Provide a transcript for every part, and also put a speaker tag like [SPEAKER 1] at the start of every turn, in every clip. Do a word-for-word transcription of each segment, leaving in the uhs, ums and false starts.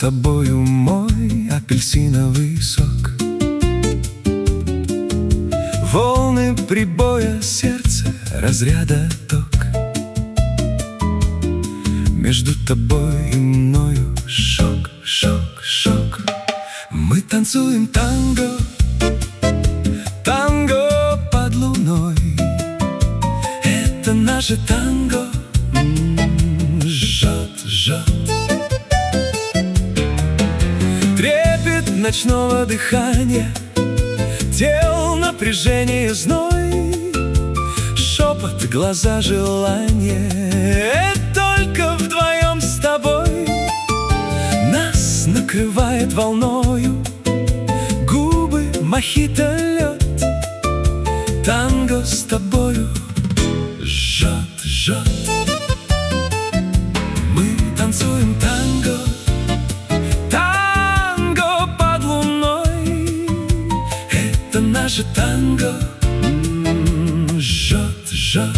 [SPEAKER 1] тобою мой апельсиновый сок. Волны прибоя, сердце разряда ток. Между тобой и мною шок, шок, шок. Мы танцуем танго, танго под луной. Это наше танго, м-м, жжет, жжет. Трепет ночного дыхания, тел напряжение, зной, шепот, глаза, желание. Только вдвоем с тобой нас накрывает волною, губы, мохито, лед. Танго с тобою жжет, жжет. Мы танцуем танго, танго под луной. Это наше танго, м-м, жжет, жжет.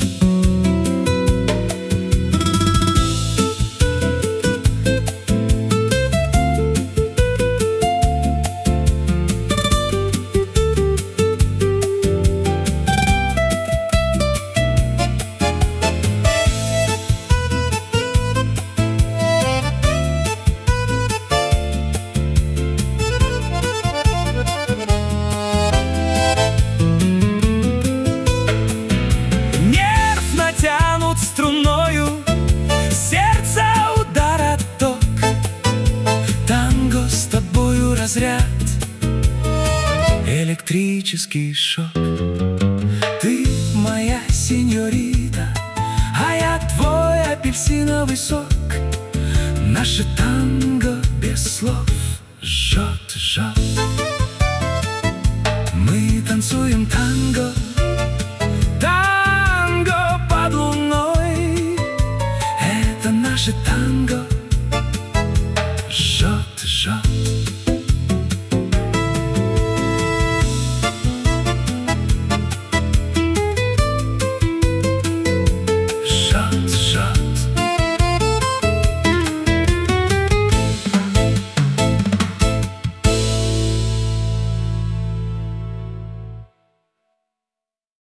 [SPEAKER 1] Струною сердце удар, отток. Танго с тобою разряд, электрический шок. Ты моя сеньорита, а я твой апельсиновый сок. Наше танго без слов жжет, жжет. Мы танцуем танго, танго под луной. Это наше танго.